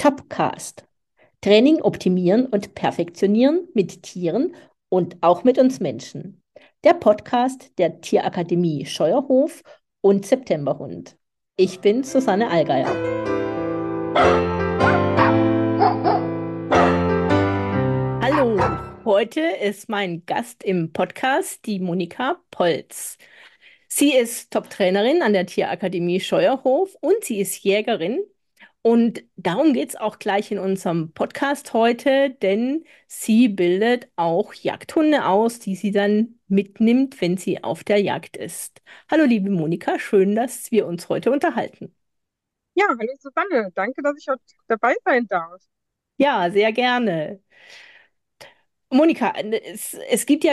Topcast. Training optimieren und perfektionieren mit Tieren und auch mit uns Menschen. Der Podcast der Tierakademie Scheuerhof und Septemberhund. Ich bin Susanne Allgeier. Hallo, heute ist mein Gast im Podcast die Monika Polz. Sie ist Top-Trainerin an der Tierakademie Scheuerhof und sie ist Jägerin. Und darum geht es auch gleich in unserem Podcast heute, denn sie bildet auch Jagdhunde aus, die sie dann mitnimmt, wenn sie auf der Jagd ist. Hallo, liebe Monika, schön, dass wir uns heute unterhalten. Ja, hallo Susanne, danke, dass ich heute dabei sein darf. Ja, sehr gerne. Monika, es gibt ja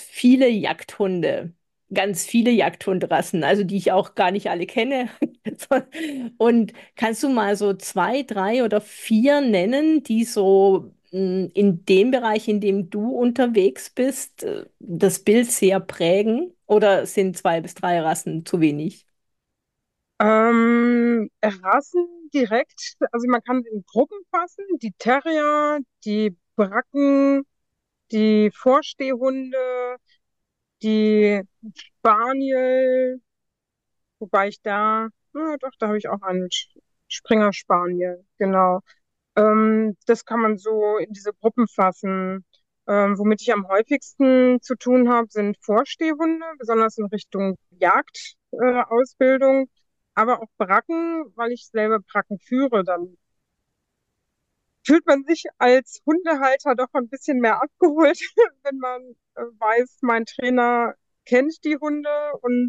ganz viele Jagdhunderassen, also die ich auch gar nicht alle kenne. Und kannst du mal so zwei, drei oder vier nennen, die so in dem Bereich, in dem du unterwegs bist, das Bild sehr prägen? Oder sind zwei bis drei Rassen zu wenig? Rassen direkt, also man kann sie in Gruppen fassen, die Terrier, die Bracken, die Vorstehhunde, die Spaniel, wobei ich doch, da habe ich auch einen Springer Spaniel, genau. Das kann man so in diese Gruppen fassen. Womit ich am häufigsten zu tun habe, sind Vorstehhunde, besonders in Richtung Jagdausbildung, Ausbildung, aber auch Bracken, weil ich selber Bracken führe. Dann fühlt man sich als Hundehalter doch ein bisschen mehr abgeholt, wenn man weiß, mein Trainer kennt die Hunde und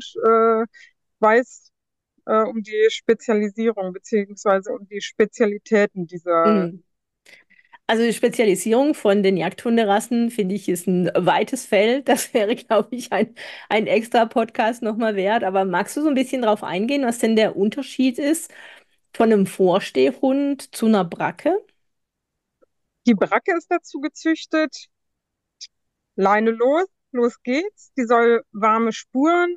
weiß um die Spezialisierung beziehungsweise um die Spezialitäten dieser. Mhm. Also die Spezialisierung von den Jagdhunderassen, finde ich, ist ein weites Feld. Das wäre, glaube ich, ein extra Podcast nochmal wert. Aber magst du so ein bisschen drauf eingehen, was denn der Unterschied ist von einem Vorstehhund zu einer Bracke? Die Bracke ist dazu gezüchtet, Leine los, los geht's. Die soll warme Spuren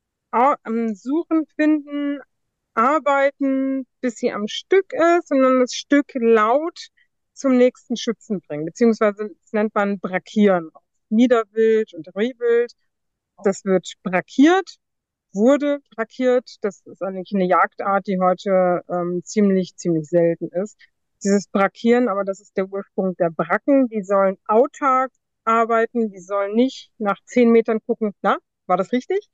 suchen, finden, arbeiten, bis sie am Stück ist und dann das Stück laut zum nächsten Schützen bringen. Beziehungsweise das nennt man Brackieren. Niederwild und Rehwild. Das wird brackiert, wurde brackiert. Das ist eigentlich eine Jagdart, die heute ziemlich selten ist. Dieses Brackieren, aber das ist der Ursprung der Bracken. Die sollen autark arbeiten, die sollen nicht nach 10 Metern gucken, na, war das richtig?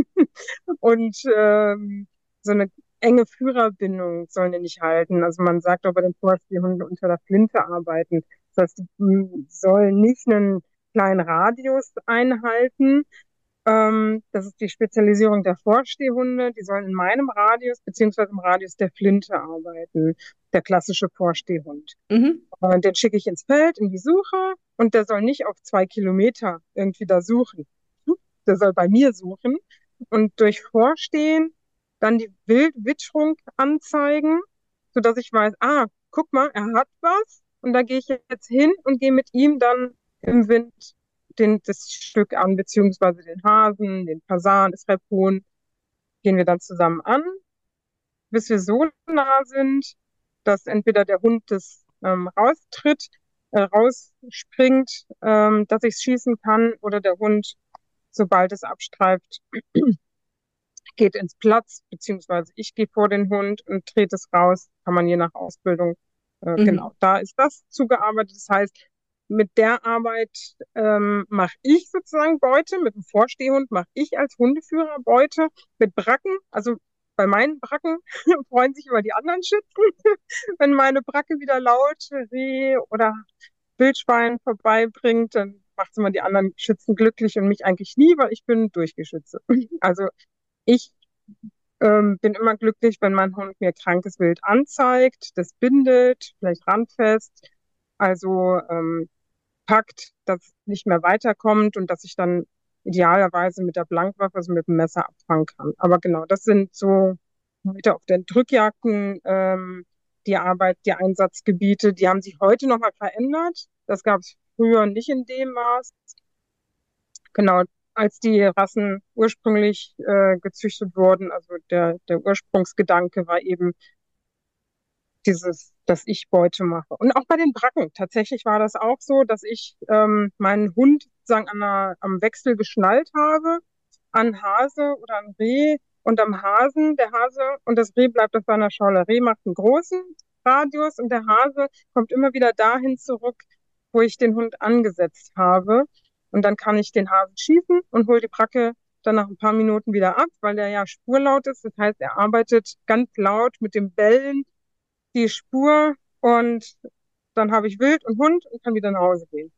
Und so eine enge Führerbindung sollen die nicht halten. Also man sagt auch bei den Vorspielhunden unter der Flinte arbeiten. Das heißt, die sollen nicht einen kleinen Radius einhalten. Das ist die Spezialisierung der Vorstehhunde. Die sollen in meinem Radius beziehungsweise im Radius der Flinte arbeiten. Der klassische Vorstehhund. Mhm. Den schicke ich ins Feld, in die Suche und der soll nicht auf 2 Kilometer irgendwie da suchen. Der soll bei mir suchen und durch Vorstehen dann die Wildwitterung anzeigen, sodass ich weiß, guck mal, er hat was und da gehe ich jetzt hin und gehe mit ihm dann im Wind das Stück an, beziehungsweise den Hasen, den Fasan, das Rebhuhn, gehen wir dann zusammen an, bis wir so nah sind, dass entweder der Hund das raustritt, rausspringt, dass ich schießen kann, oder der Hund, sobald es abstreift, geht ins Platz, beziehungsweise ich gehe vor den Hund und trete es raus, kann man je nach Ausbildung, Mhm. genau, da ist das zugearbeitet. Das heißt, mit der Arbeit mache ich sozusagen Beute, mit dem Vorstehhund mache ich als Hundeführer Beute, mit Bracken, also bei meinen Bracken freuen sich über die anderen Schützen, wenn meine Bracke wieder laut Reh oder Wildschwein vorbeibringt, dann macht es immer die anderen Schützen glücklich und mich eigentlich nie, weil ich bin Durchgeschütze. Also ich bin immer glücklich, wenn mein Hund mir krankes Wild anzeigt, das bindet, vielleicht randfest, also packt, dass es nicht mehr weiterkommt und dass ich dann idealerweise mit der Blankwaffe, also mit dem Messer abfangen kann. Aber genau, das sind so heute auf den Drückjagden die Arbeit, die Einsatzgebiete, die haben sich heute nochmal verändert. Das gab es früher nicht in dem Maß. Genau, als die Rassen ursprünglich gezüchtet wurden, also der Ursprungsgedanke war eben, dass ich Beute mache. Und auch bei den Bracken. Tatsächlich war das auch so, dass ich meinen Hund sozusagen am Wechsel geschnallt habe, an Hase oder an Reh und am Hasen. Der Hase und das Reh bleibt auf seiner Scholle. Reh macht einen großen Radius und der Hase kommt immer wieder dahin zurück, wo ich den Hund angesetzt habe. Und dann kann ich den Hasen schießen und hole die Bracke dann nach ein paar Minuten wieder ab, weil der ja spurlaut ist. Das heißt, er arbeitet ganz laut mit dem Bellen die Spur und dann habe ich Wild und Hund und kann wieder nach Hause gehen.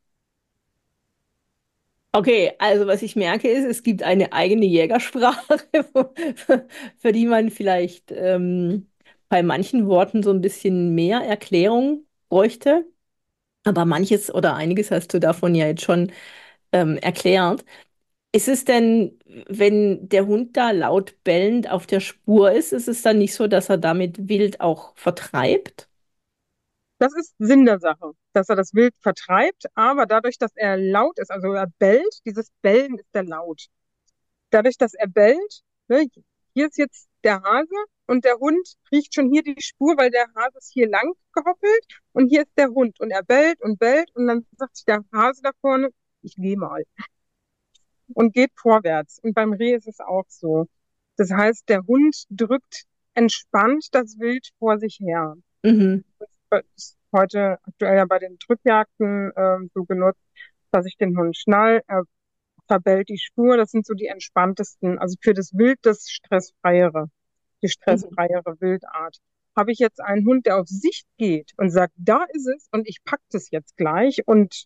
Okay, also was ich merke ist, es gibt eine eigene Jägersprache, für die man vielleicht bei manchen Worten so ein bisschen mehr Erklärung bräuchte. Aber manches oder einiges hast du davon ja jetzt schon erklärt. Ist es denn, wenn der Hund da laut bellend auf der Spur ist es dann nicht so, dass er damit wild auch vertreibt? Das ist Sinn der Sache, dass er das Wild vertreibt, aber dadurch, dass er laut ist, also er bellt, dieses Bellen ist der Laut. Dadurch, dass er bellt, ne, hier ist jetzt der Hase und der Hund riecht schon hier die Spur, weil der Hase ist hier lang gehoppelt und hier ist der Hund und er bellt und dann sagt sich der Hase da vorne, ich gehe mal und geht vorwärts. Und beim Reh ist es auch so. Das heißt, der Hund drückt entspannt das Wild vor sich her. Mhm. Das ist heute aktuell ja bei den Drückjagden so genutzt, dass ich den Hund schnall, er verbellt die Spur. Das sind so die entspanntesten, also für das Wild das stressfreiere, die Mhm. stressfreiere Wildart. Habe ich jetzt einen Hund, der auf Sicht geht und sagt, da ist es und ich pack das jetzt gleich und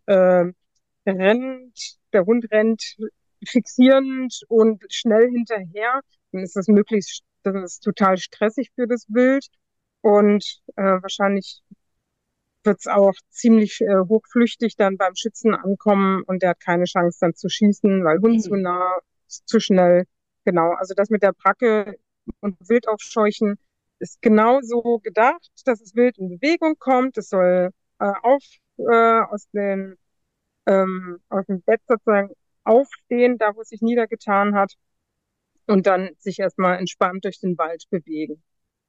der Hund rennt fixierend und schnell hinterher, dann ist das ist total stressig für das Wild und wahrscheinlich wird es auch ziemlich hochflüchtig dann beim Schützen ankommen und der hat keine Chance dann zu schießen, weil Hund zu Mhm. nah, zu schnell. Genau, also das mit der Bracke und Wildaufscheuchen ist genau so gedacht, dass das Wild in Bewegung kommt. Es soll auf aus dem Bett sozusagen aufstehen, da wo es sich niedergetan hat und dann sich erstmal entspannt durch den Wald bewegen.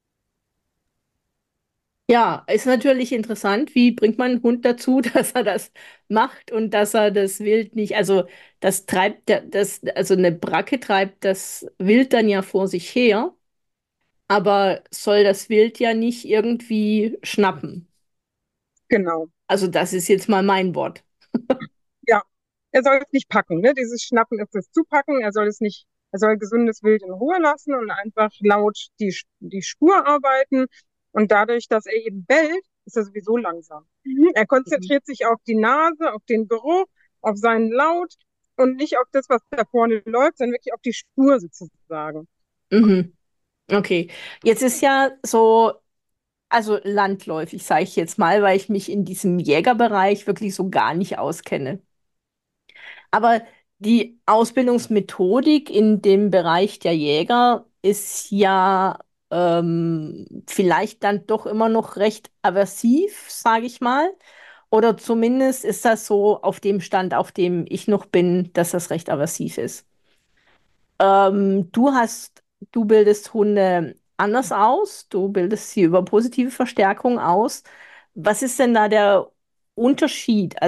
Ja, ist natürlich interessant. Wie bringt man einen Hund dazu, dass er das macht und dass er das Wild nicht, also das treibt, also eine Bracke treibt das Wild dann ja vor sich her, aber soll das Wild ja nicht irgendwie schnappen. Genau. Also das ist jetzt mal mein Wort. Ja, er soll es nicht packen, ne? Dieses Schnappen ist das Zupacken. Er soll gesundes Wild in Ruhe lassen und einfach laut die Spur arbeiten. Und dadurch, dass er eben bellt, ist er sowieso langsam. Er Mhm. konzentriert sich auf die Nase, auf den Geruch, auf seinen Laut und nicht auf das, was da vorne läuft, sondern wirklich auf die Spur sozusagen. Mhm. Okay. Jetzt ist ja so, also landläufig, sage ich jetzt mal, weil ich mich in diesem Jägerbereich wirklich so gar nicht auskenne. Aber die Ausbildungsmethodik in dem Bereich der Jäger ist ja vielleicht dann doch immer noch recht aversiv, sage ich mal. Oder zumindest ist das so auf dem Stand, auf dem ich noch bin, dass das recht aversiv ist. Du bildest Hunde anders aus, du bildest sie über positive Verstärkung aus. Was ist denn da der Unterschied?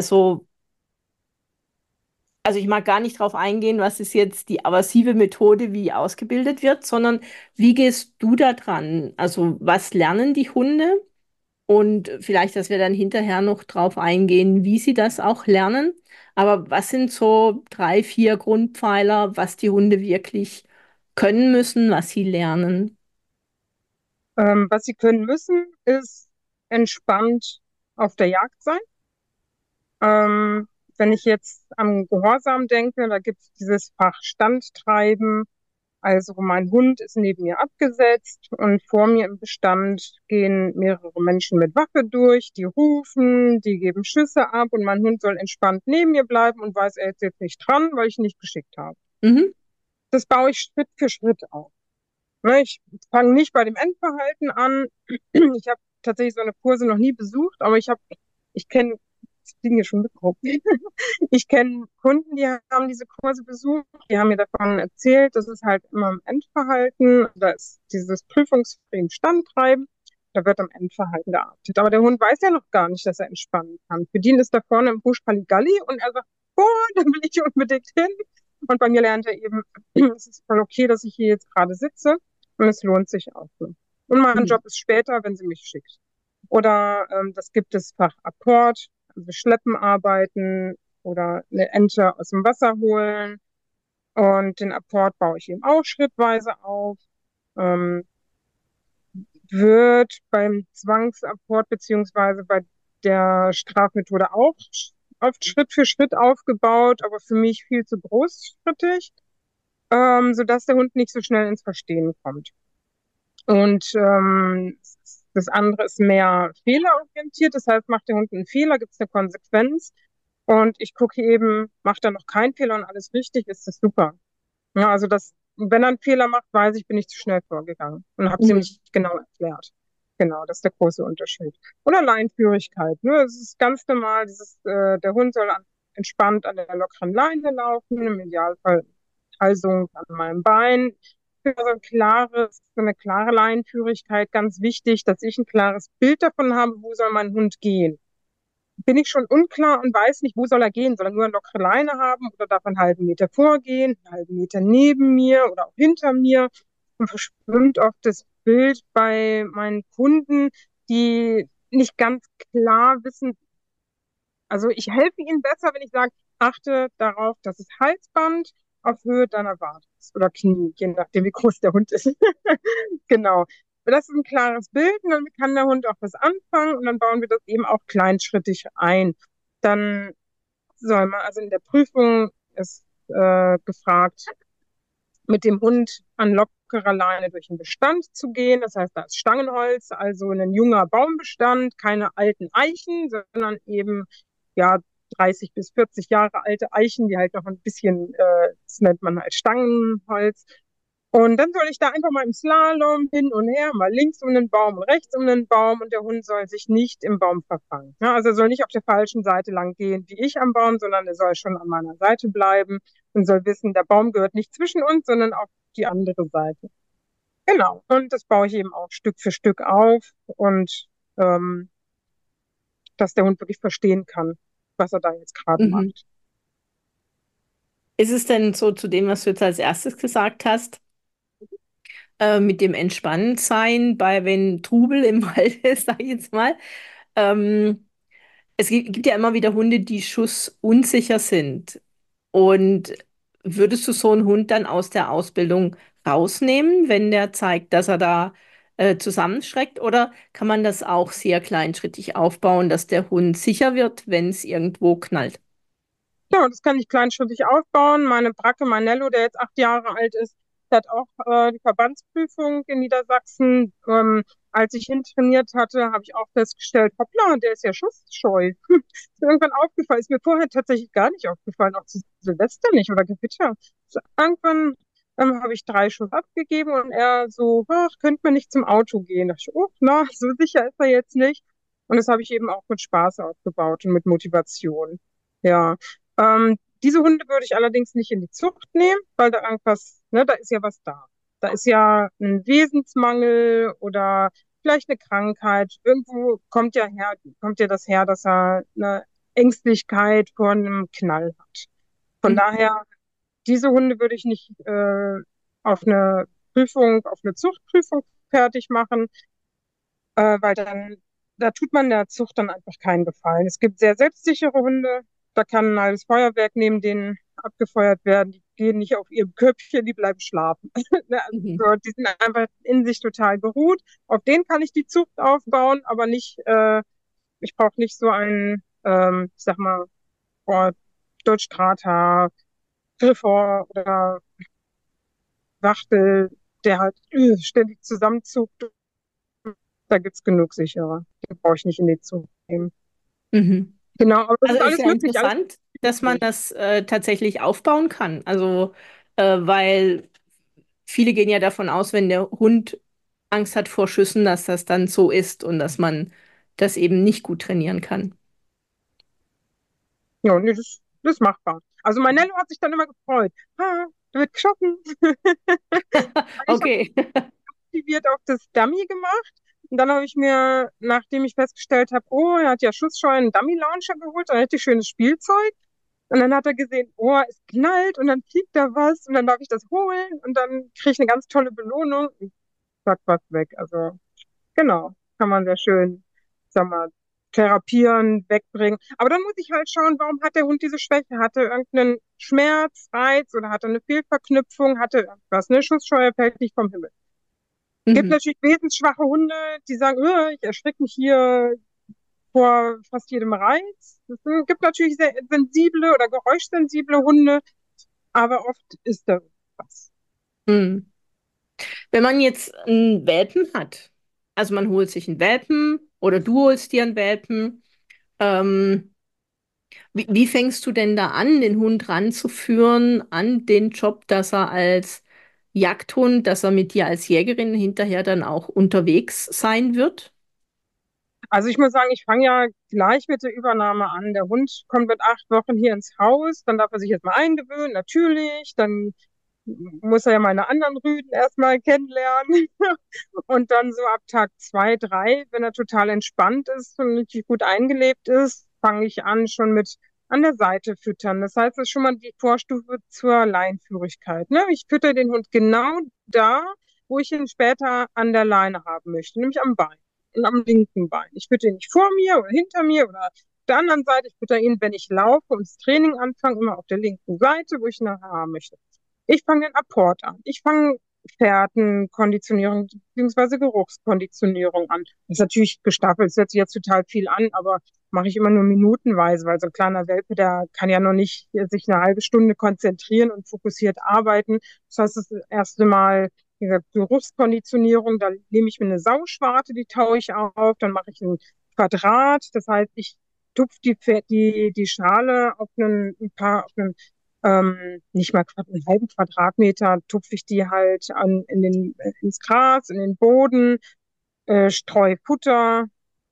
Also ich mag gar nicht darauf eingehen, was ist jetzt die aversive Methode, wie ausgebildet wird, sondern wie gehst du da dran? Also was lernen die Hunde? Und vielleicht, dass wir dann hinterher noch drauf eingehen, wie sie das auch lernen. Aber was sind so drei, vier Grundpfeiler, was die Hunde wirklich können müssen, was sie lernen? Was sie können müssen, ist entspannt auf der Jagd sein. Ähm, Wenn ich jetzt am Gehorsam denke, da gibt es dieses Fach Standtreiben. Also mein Hund ist neben mir abgesetzt und vor mir im Bestand gehen mehrere Menschen mit Waffe durch, die rufen, die geben Schüsse ab und mein Hund soll entspannt neben mir bleiben und weiß, er ist jetzt nicht dran, weil ich ihn nicht geschickt habe. Mhm. Das baue ich Schritt für Schritt auf. Ne, ich fange nicht bei dem Endverhalten an. Ich habe tatsächlich so eine Kurse noch nie besucht, aber ich kenne, das fliegen hier schon Mikro. Ich kenne Kunden, die haben diese Kurse besucht, die haben mir davon erzählt, das ist halt immer im Endverhalten, da ist dieses prüfungsfreie Standtreiben. Da wird am Endverhalten gearbeitet. Aber der Hund weiß ja noch gar nicht, dass er entspannen kann. Für den ist da vorne im Busch Halligalli und er sagt, oh, da will ich unbedingt hin. Und bei mir lernt er eben, es ist voll okay, dass ich hier jetzt gerade sitze und es lohnt sich auch so. Und mein Mhm. Job ist später, wenn sie mich schickt. Oder das gibt es Fach Apport, also Schleppen arbeiten oder eine Ente aus dem Wasser holen. Und den Apport baue ich eben auch schrittweise auf. Ähm, Wird beim Zwangsapport beziehungsweise bei der Strafmethode auch oft Schritt für Schritt aufgebaut, aber für mich viel zu großschrittig, sodass der Hund nicht so schnell ins Verstehen kommt. Und das andere ist mehr fehlerorientiert, das heißt, macht der Hund einen Fehler, gibt es eine Konsequenz. Und ich gucke eben, macht er noch keinen Fehler und alles richtig, ist das super. Ja, also wenn er einen Fehler macht, weiß ich, bin ich zu schnell vorgegangen und habe es ihm Mhm. nicht genau erklärt. Genau, das ist der große Unterschied. Oder Leinführigkeit. Ne? Es ist ganz normal, der Hund soll entspannt an der lockeren Leine laufen, im Idealfall Halsung an meinem Bein. Für so eine klare Leinenführigkeit ganz wichtig, dass ich ein klares Bild davon habe, wo soll mein Hund gehen. Bin ich schon unklar und weiß nicht, wo soll er gehen? Soll er nur eine lockere Leine haben oder darf er einen halben Meter vorgehen, einen halben Meter neben mir oder auch hinter mir? Und verschwimmt oft das Bild bei meinen Kunden, die nicht ganz klar wissen. Also ich helfe ihnen besser, wenn ich sage, achte darauf, dass das Halsband auf Höhe deiner Wade ist oder Knie, je nachdem, wie groß der Hund ist. Genau. Das ist ein klares Bild und dann kann der Hund auch was anfangen und dann bauen wir das eben auch kleinschrittig ein. Dann soll man, also in der Prüfung ist gefragt, mit dem Hund an lockerer Leine durch den Bestand zu gehen. Das heißt, da ist Stangenholz, also ein junger Baumbestand, keine alten Eichen, sondern eben ja 30 bis 40 Jahre alte Eichen, die halt noch ein bisschen, das nennt man halt Stangenholz. Und dann soll ich da einfach mal im Slalom hin und her, mal links um den Baum und rechts um den Baum und der Hund soll sich nicht im Baum verfangen. Ja, also er soll nicht auf der falschen Seite lang gehen wie ich am Baum, sondern er soll schon an meiner Seite bleiben und soll wissen, der Baum gehört nicht zwischen uns, sondern auf die andere Seite. Genau. Und das baue ich eben auch Stück für Stück auf und ähm, dass der Hund wirklich verstehen kann, was er da jetzt gerade Mhm. macht. Ist es denn so zu dem, was du jetzt als erstes gesagt hast, mit dem Entspanntsein bei wenn Trubel im Wald ist, sag ich jetzt mal? Ähm, gibt ja immer wieder Hunde, die schussunsicher sind. Und würdest du so einen Hund dann aus der Ausbildung rausnehmen, wenn der zeigt, dass er da zusammenschreckt? Oder kann man das auch sehr kleinschrittig aufbauen, dass der Hund sicher wird, wenn es irgendwo knallt? Ja, das kann ich kleinschrittig aufbauen. Meine Bracke, mein Nello, der jetzt 8 Jahre alt ist, der hat auch die Verbandsprüfung in Niedersachsen. Als ich ihn trainiert hatte, habe ich auch festgestellt, hoppla, der ist ja schussscheu. Ist mir irgendwann aufgefallen, ist mir vorher tatsächlich gar nicht aufgefallen, auch zu Silvester nicht oder Gewitter. So, irgendwann habe ich 3 Schuss abgegeben und er so, ach, könnte man nicht zum Auto gehen? Da dachte ich, oh, na, so sicher ist er jetzt nicht. Und das habe ich eben auch mit Spaß aufgebaut und mit Motivation. Ja. Diese Hunde würde ich allerdings nicht in die Zucht nehmen, weil da irgendwas, ne, da ist ja was da. Da ist ja ein Wesensmangel oder vielleicht eine Krankheit. Irgendwo kommt ja das her, dass er eine Ängstlichkeit vor einem Knall hat. Von Mhm. daher, diese Hunde würde ich nicht auf eine auf eine Zuchtprüfung fertig machen, weil da tut man der Zucht dann einfach keinen Gefallen. Es gibt sehr selbstsichere Hunde, da kann ein halbes Feuerwerk neben denen abgefeuert werden. Die gehen nicht auf ihrem Köpfchen, die bleiben schlafen. Ne, Mhm. also, die sind einfach in sich total beruht. Auf denen kann ich die Zucht aufbauen, aber nicht, ich brauche nicht so einen, ich sag mal, boah, Deutsch Strata, Griffon oder Wachtel, der halt ständig zusammenzuckt. Da gibt's genug sichere. Die brauche ich nicht in die Zucht nehmen. Mhm. Genau, aber das Also ist ist alles ja möglich, alles interessant, dass man möglich. das tatsächlich aufbauen kann. Also, weil viele gehen ja davon aus, wenn der Hund Angst hat vor Schüssen, dass das dann so ist und dass man das eben nicht gut trainieren kann. Ja, nee, das ist machbar. Also mein Nello hat sich dann immer gefreut. Ha, da wird geschossen. Ich habe Okay. aktiviert auch das Dummy gemacht. Und dann habe ich mir, nachdem ich festgestellt habe, oh, er hat ja Schussscheu einen Dummy-Launcher geholt, ein richtig schönes Spielzeug. Und dann hat er gesehen, oh, es knallt und dann fliegt da was und dann darf ich das holen und dann kriege ich eine ganz tolle Belohnung und zack, was weg. Also genau, kann man sehr schön, sag mal, therapieren, wegbringen. Aber dann muss ich halt schauen, warum hat der Hund diese Schwäche? Hatte er irgendeinen Schmerz, Reiz oder hat er eine Fehlverknüpfung? Hatte er irgendwas? Ne? Schussscheuer fällt nicht vom Himmel. Gibt Mhm. natürlich wesensschwache Hunde, die sagen, ich erschrecke mich hier vor fast jedem Reiz. Gibt natürlich sehr sensible oder geräuschsensible Hunde, aber oft ist da was. Mhm. Wenn man jetzt einen Welpen hat, also man holt sich einen Welpen oder du holst dir einen Welpen, ähm, wie fängst du denn da an, den Hund ranzuführen an den Job, dass er als Jagdhund, dass er mit dir als Jägerin hinterher dann auch unterwegs sein wird? Also ich muss sagen, ich fange ja gleich mit der Übernahme an. Der Hund kommt mit 8 Wochen hier ins Haus, dann darf er sich jetzt mal eingewöhnen, natürlich. Dann muss er ja meine anderen Rüden erstmal kennenlernen. Und dann so ab Tag 2, 3, wenn er total entspannt ist und richtig gut eingelebt ist, fange ich an schon mit an der Seite füttern. Das heißt, das ist schon mal die Vorstufe zur Leinführigkeit. Ne? Ich fütter den Hund genau da, wo ich ihn später an der Leine haben möchte, nämlich am Bein und am linken Bein. Ich fütter ihn nicht vor mir oder hinter mir oder auf der anderen Seite. Ich fütter ihn, wenn ich laufe und das Training anfange, immer auf der linken Seite, wo ich ihn nachher haben möchte. Ich fange den Apport an. Ich fange Fährtenkonditionierung bzw. Geruchskonditionierung an. Das ist natürlich gestaffelt, das hört sich jetzt total viel an, aber mache ich immer nur minutenweise, weil so ein kleiner Welpe, der kann ja noch nicht sich eine halbe Stunde konzentrieren und fokussiert arbeiten. Das heißt, das erste Mal, wie gesagt, Geruchskonditionierung, dann nehme ich mir eine Sauschwarte, die taue ich auf, dann mache ich ein Quadrat, das heißt, ich tupfe die Schale auf auf einen nicht mal einen halben Quadratmeter, tupfe ich die halt ins Gras, in den Boden, streue Futter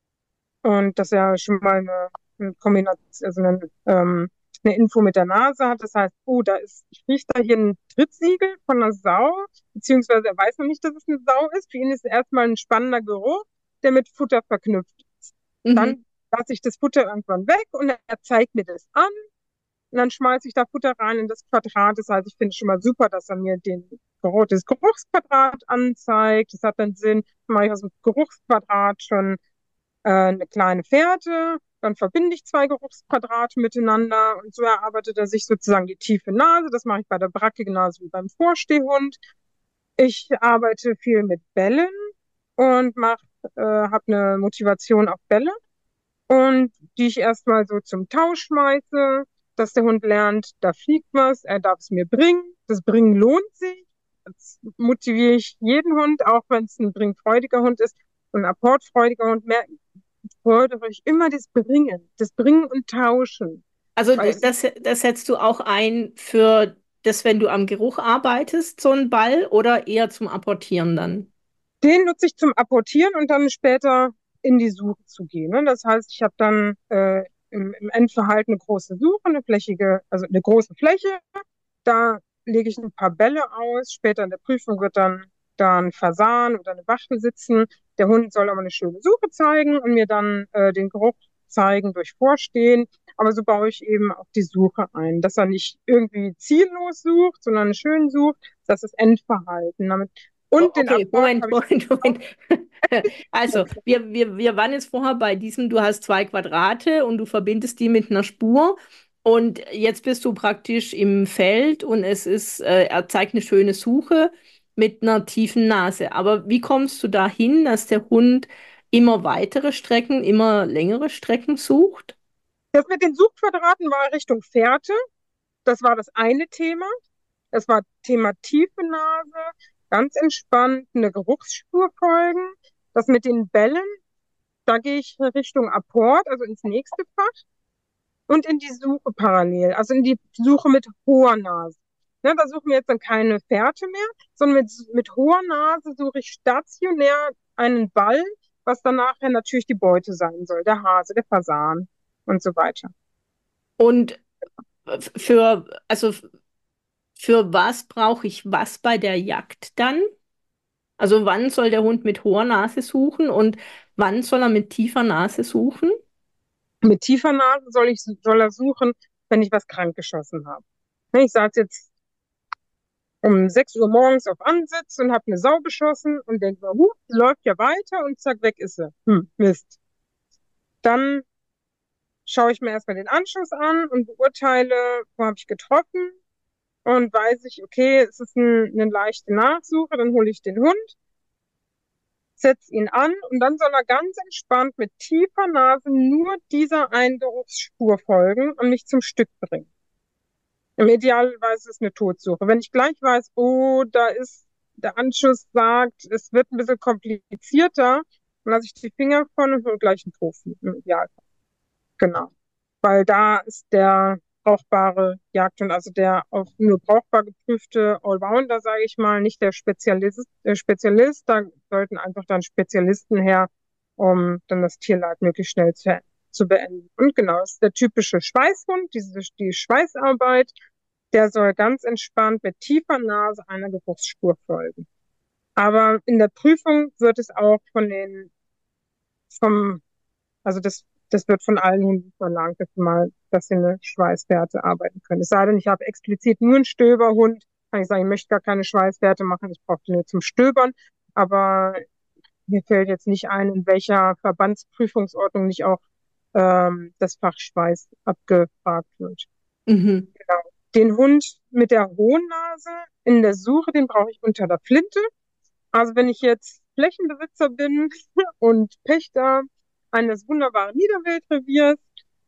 und dass er schon mal eine Kombination, also eine Info mit der Nase hat. Das heißt, oh, ich rieche da hier ein Trittsiegel von einer Sau, beziehungsweise er weiß noch nicht, dass es eine Sau ist. Für ihn ist es erstmal ein spannender Geruch, der mit Futter verknüpft ist. Mhm. Dann lasse ich das Futter irgendwann weg und er zeigt mir das an. Und dann schmeiße ich da Futter rein in das Quadrat. Das heißt, ich finde es schon mal super, dass er mir das Geruchsquadrat anzeigt. Das hat dann Sinn. Dann mache ich aus dem Geruchsquadrat schon eine kleine Fährte. Dann verbinde ich zwei Geruchsquadrate miteinander und so erarbeitet er sich sozusagen die tiefe Nase. Das mache ich bei der Bracke genauso wie beim Vorstehhund. Ich arbeite viel mit Bällen und habe eine Motivation auf Bälle und die ich erstmal so zum Tausch schmeiße, dass der Hund lernt, da fliegt was, er darf es mir bringen. Das Bringen lohnt sich. Das motiviere ich jeden Hund, auch wenn es ein bringfreudiger Hund ist und ein apportfreudiger Hund, fordere ich immer das Bringen und Tauschen. Also Weil ich das setzt du auch ein für das, wenn du am Geruch arbeitest, so ein Ball oder eher zum Apportieren dann? Den nutze ich zum Apportieren und dann später in die Suche zu gehen. Ne? Das heißt, ich habe dann im Endverhalten eine große Suche, also eine große Fläche. Da lege ich ein paar Bälle aus. Später in der Prüfung wird dann da ein Fasan oder eine Wachtel sitzen. Der Hund soll aber eine schöne Suche zeigen und mir dann den Geruch zeigen durch Vorstehen. Aber so baue ich eben auch die Suche ein, dass er nicht irgendwie ziellos sucht, sondern schön sucht. Das ist Endverhalten. Und den Okay, Apport Moment, habe ich Moment, auch. Moment. Also, wir waren jetzt vorher bei diesem, du hast zwei Quadrate und du verbindest die mit einer Spur. Und jetzt bist du praktisch im Feld und er zeigt eine schöne Suche mit einer tiefen Nase. Aber wie kommst du dahin, dass der Hund immer weitere Strecken, immer längere Strecken sucht? Das mit den Suchquadraten war Richtung Fährte. Das war das eine Thema. Das war Thema tiefe Nase, ganz entspannt eine Geruchsspur folgen. Das mit den Bällen, da gehe ich Richtung Apport, also ins nächste Fach und in die Suche parallel, also in die Suche mit hoher Nase. Ne, da suchen wir jetzt dann keine Fährte mehr, sondern mit hoher Nase suche ich stationär einen Ball, was dann nachher natürlich die Beute sein soll, der Hase, der Fasan und so weiter. Und also für was brauche ich was bei der Jagd dann? Also wann soll der Hund mit hoher Nase suchen und wann soll er mit tiefer Nase suchen? Mit tiefer Nase soll er suchen, wenn ich was krank geschossen habe. Ne, ich saß jetzt um 6 Uhr morgens auf Ansitz und habe eine Sau geschossen und denke mir, die läuft ja weiter und zack, weg ist sie. Mist. Dann schaue ich mir erstmal den Anschuss an und beurteile, wo habe ich getroffen und weiß ich, okay, es ist eine leichte Nachsuche, dann hole ich den Hund, setze ihn an und dann soll er ganz entspannt mit tiefer Nase nur dieser Eingeruchsspur folgen und mich zum Stück bringen. Im Idealfall ist es eine Totsuche. Wenn ich gleich weiß, oh, da ist der Anschuss sagt, es wird ein bisschen komplizierter, dann lasse ich die Finger von und hole gleich einen Profi im Idealfall. Genau. Weil da ist der brauchbare Jagdhund, also der auf nur brauchbar geprüfte Allrounder, sage ich mal, nicht der Spezialist. Da sollten einfach dann Spezialisten her, um dann das Tierleid möglichst schnell zu beenden. Und genau, das ist der typische Schweißhund, die Schweißarbeit. Der soll ganz entspannt mit tiefer Nase einer Geruchsspur folgen. Aber in der Prüfung wird es auch vom also das wird von allen Hunden verlangt, dass sie eine Schweißfährte arbeiten können. Es sei denn, ich habe explizit nur einen Stöberhund, kann ich sagen, ich möchte gar keine Schweißfährte machen, ich brauche die nur zum Stöbern. Aber mir fällt jetzt nicht ein, in welcher Verbandsprüfungsordnung nicht auch das Fach Schweiß abgefragt wird. Mhm. Genau. Den Hund mit der hohen Nase in der Suche, den brauche ich unter der Flinte. Also wenn ich jetzt Flächenbesitzer bin und Pächter eines wunderbaren Niederwildreviers,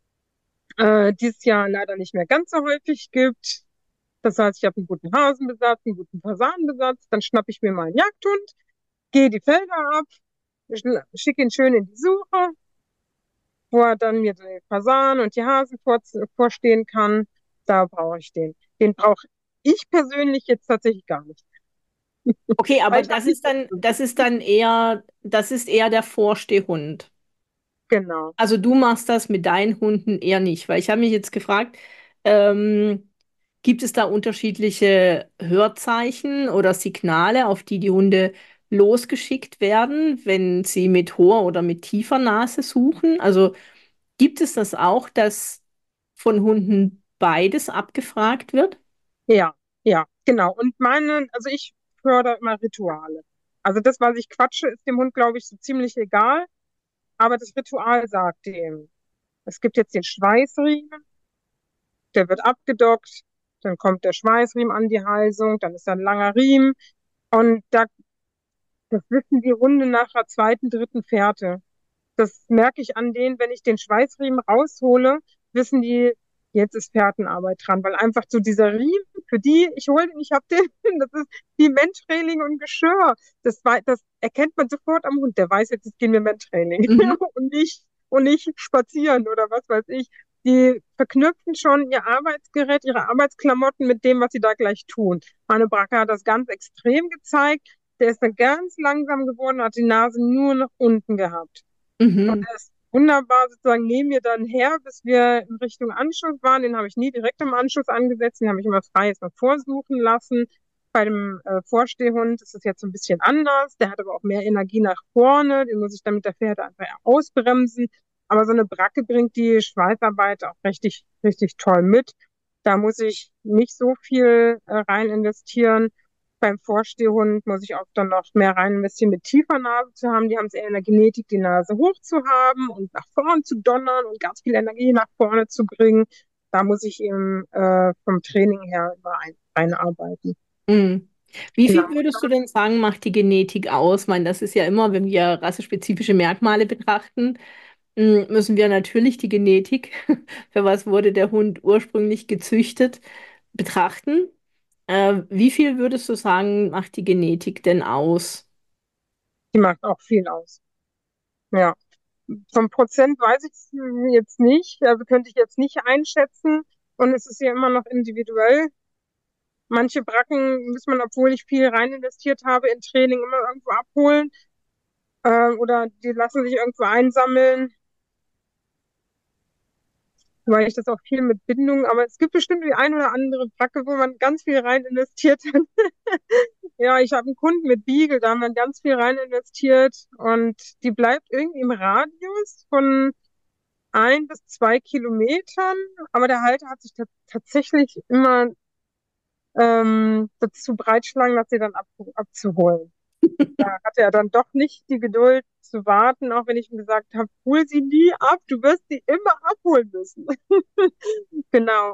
dieses Jahr leider nicht mehr ganz so häufig gibt. Das heißt, ich habe einen guten Hasenbesatz, einen guten Fasanenbesatz, dann schnappe ich mir meinen Jagdhund, gehe die Felder ab, schicke ihn schön in die Suche, wo er dann mir die Fasanen und die Hasen vorstehen kann. Da brauche ich den. Den brauche ich persönlich jetzt tatsächlich gar nicht. Okay, aber Weil ich habe nicht so das ist eher der Vorstehhund. genau. Also du machst das mit deinen Hunden eher nicht, weil ich habe mich jetzt gefragt, ähm, gibt es da unterschiedliche Hörzeichen oder Signale, auf die die Hunde losgeschickt werden, wenn sie mit hoher oder mit tiefer Nase suchen? Also gibt es das auch, dass von Hunden beides abgefragt wird? Ja, ja, genau. Und also ich fördere immer Rituale. Also das, was ich quatsche, ist dem Hund, glaube ich, so ziemlich egal. Aber das Ritual sagt ihm, es gibt jetzt den Schweißriemen, der wird abgedockt, dann kommt der Schweißriemen an die Halsung, dann ist da ein langer Riemen. Und das wissen die Hunde nach der zweiten, dritten Fährte. Das merke ich an denen, wenn ich den Schweißriemen raushole, wissen die, jetzt ist Fährtenarbeit dran, weil einfach so dieser Riemen, für die, ich hole den, ich hab den, das ist wie Mentrailing und Geschirr. Das erkennt man sofort am Hund. Der weiß jetzt, es gehen wir Mentrailing Mhm. und nicht spazieren oder was weiß ich. Die verknüpfen schon ihr Arbeitsgerät, ihre Arbeitsklamotten mit dem, was sie da gleich tun. Meine Bracke hat das ganz extrem gezeigt. Der ist dann ganz langsam geworden, hat die Nase nur nach unten gehabt. Und Mhm. er ist wunderbar sozusagen neben mir dann her, bis wir in Richtung Anschluss waren. Den habe ich nie direkt im Anschluss angesetzt, den habe ich immer frei jetzt mal vorsuchen lassen. Bei dem Vorstehhund ist es jetzt so ein bisschen anders. Der hat aber auch mehr Energie nach vorne. Den muss ich dann mit der Fährte einfach ausbremsen. Aber so eine Bracke bringt die Schweißarbeit auch richtig, richtig toll mit. Da muss ich nicht so viel rein investieren. Beim Vorstehhund muss ich auch dann noch mehr rein investieren, mit tiefer Nase zu haben. Die haben es eher in der Genetik, die Nase hoch zu haben und nach vorne zu donnern und ganz viel Energie nach vorne zu bringen. Da muss ich eben vom Training her einarbeiten. Mhm. Wie viel Genau. würdest du denn sagen, macht die Genetik aus? Ich meine, das ist ja immer, wenn wir rassespezifische Merkmale betrachten, müssen wir natürlich die Genetik, für was wurde der Hund ursprünglich gezüchtet, betrachten. Wie viel würdest du sagen, macht die Genetik denn aus? Die macht auch viel aus. Ja. Vom Prozent weiß ich es jetzt nicht, also könnte ich jetzt nicht einschätzen. Und es ist ja immer noch individuell. Manche Bracken muss man, obwohl ich viel rein investiert habe in Training, immer irgendwo abholen. Oder die lassen sich irgendwo einsammeln. weil ich das auch viel mit Bindung, aber es gibt bestimmt die ein oder andere Bracke, wo man ganz viel rein investiert hat. Ja, ich habe einen Kunden mit Beagle, da haben wir ganz viel rein investiert und die bleibt irgendwie im Radius von 1 bis 2 Kilometern, aber der Halter hat sich tatsächlich immer dazu breitschlagen lassen, sie dann abzuholen. Da hatte er dann doch nicht die Geduld zu warten, auch wenn ich ihm gesagt habe, hol sie nie ab, du wirst sie immer abholen müssen. Genau.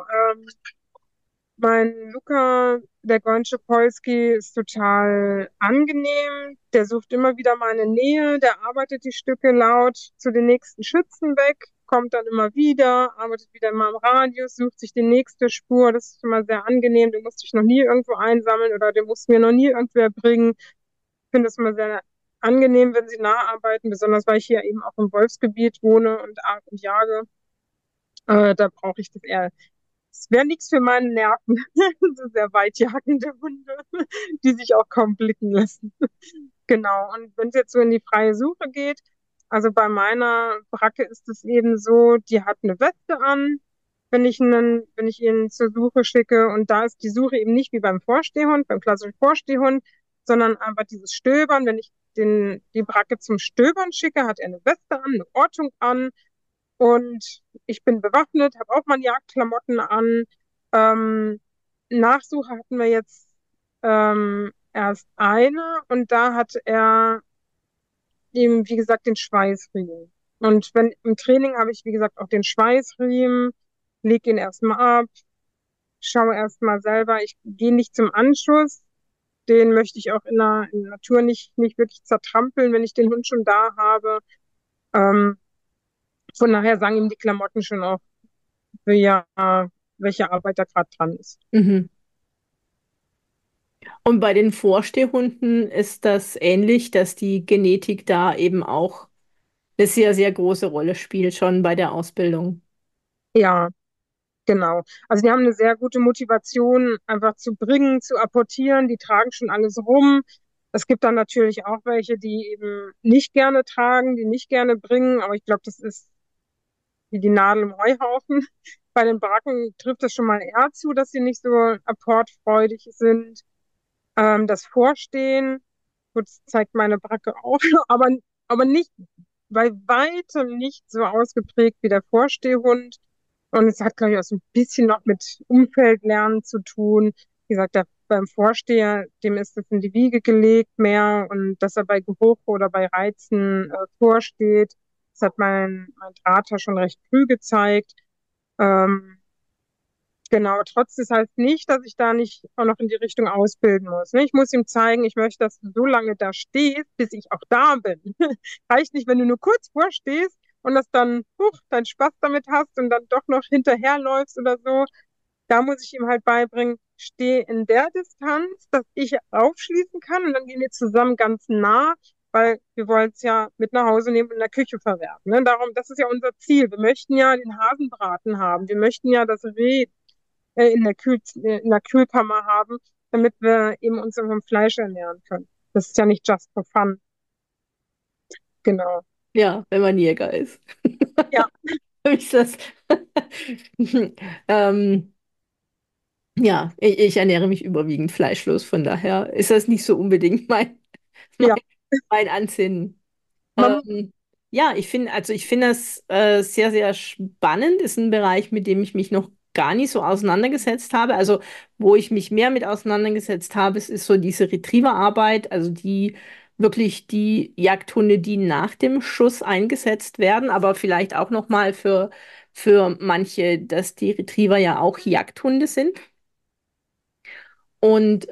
Mein Luca, der Goldene Polski, ist total angenehm. Der sucht immer wieder meine Nähe, der arbeitet die Stücke laut zu den nächsten Schützen weg, kommt dann immer wieder, arbeitet wieder immer im Radius, sucht sich die nächste Spur. Das ist immer sehr angenehm. Den musste ich noch nie irgendwo einsammeln oder den musste mir noch nie irgendwer bringen. Ich finde es immer sehr angenehm, wenn sie nah arbeiten, besonders weil ich hier eben auch im Wolfsgebiet wohne und jage. Da brauche ich das eher. Es wäre nichts für meine Nerven. So sehr weitjagende Hunde, die sich auch kaum blicken lassen. Genau. Und wenn es jetzt so in die freie Suche geht, also bei meiner Bracke ist es eben so, die hat eine Weste an, wenn ich ihn zur Suche schicke. Und da ist die Suche eben nicht wie beim Vorstehhund, beim klassischen Vorstehhund, sondern einfach dieses Stöbern. Wenn ich die Bracke zum Stöbern schicke, hat er eine Weste an, eine Ortung an, und ich bin bewaffnet, habe auch meine Jagdklamotten an. Ähm, Nachsuche hatten wir jetzt erst eine und da hat er eben, wie gesagt, den Schweißriemen. Und wenn im Training habe ich, wie gesagt, auch den Schweißriemen, leg ihn erstmal ab, schaue erstmal selber. Ich gehe nicht zum Anschuss. Den möchte ich auch in der Natur nicht wirklich zertrampeln, wenn ich den Hund schon da habe. Ähm, von daher sagen ihm die Klamotten schon auch, ja, welche Arbeit da gerade dran ist. Mhm. Und bei den Vorstehhunden ist das ähnlich, dass die Genetik da eben auch eine sehr, sehr große Rolle spielt, schon bei der Ausbildung. Ja, genau. Also die haben eine sehr gute Motivation, einfach zu bringen, zu apportieren. Die tragen schon alles rum. Es gibt dann natürlich auch welche, die eben nicht gerne tragen, die nicht gerne bringen. Aber ich glaube, das ist wie die Nadel im Heuhaufen. Bei den Bracken trifft es schon mal eher zu, dass sie nicht so apportfreudig sind. Das Vorstehen, gut, das zeigt meine Bracke auch, aber, aber nicht, bei weitem nicht so ausgeprägt wie der Vorstehhund. Und es hat, glaube ich, auch so ein bisschen noch mit Umfeldlernen zu tun. Wie gesagt, beim Vorsteher, dem ist es in die Wiege gelegt mehr, und dass er bei Geruch oder bei Reizen vorsteht, das hat mein Drater schon recht früh gezeigt. Ähm, Genau, trotz das heißt nicht, dass ich da nicht auch noch in die Richtung ausbilden muss. Ne? Ich muss ihm zeigen, ich möchte, dass du so lange da stehst, bis ich auch da bin. Reicht nicht, wenn du nur kurz vorstehst und das dann, deinen Spaß damit hast und dann doch noch hinterherläufst oder so. Da muss ich ihm halt beibringen, steh in der Distanz, dass ich aufschließen kann, und dann gehen wir zusammen ganz nah, weil wir wollen es ja mit nach Hause nehmen und in der Küche verwerten. Ne? Darum, das ist ja unser Ziel. Wir möchten ja den Hasenbraten haben. Wir möchten ja das Reh in der Kühlkammer haben, damit wir eben uns vom Fleisch ernähren können. Das ist ja nicht just for fun. Genau. Ja, wenn man Jäger ist. Ja, Ist das. ähm, ja, ich ernähre mich überwiegend fleischlos, von daher ist das nicht so unbedingt mein, ja. mein Ansinnen. Man, Ja, ich finde das sehr, sehr spannend. Ist ein Bereich, mit dem ich mich noch gar nicht so auseinandergesetzt habe. Also, wo ich mich mehr mit auseinandergesetzt habe, es ist so diese Retrieverarbeit, also die Jagdhunde, die nach dem Schuss eingesetzt werden, aber vielleicht auch noch mal für manche, dass die Retriever ja auch Jagdhunde sind. Und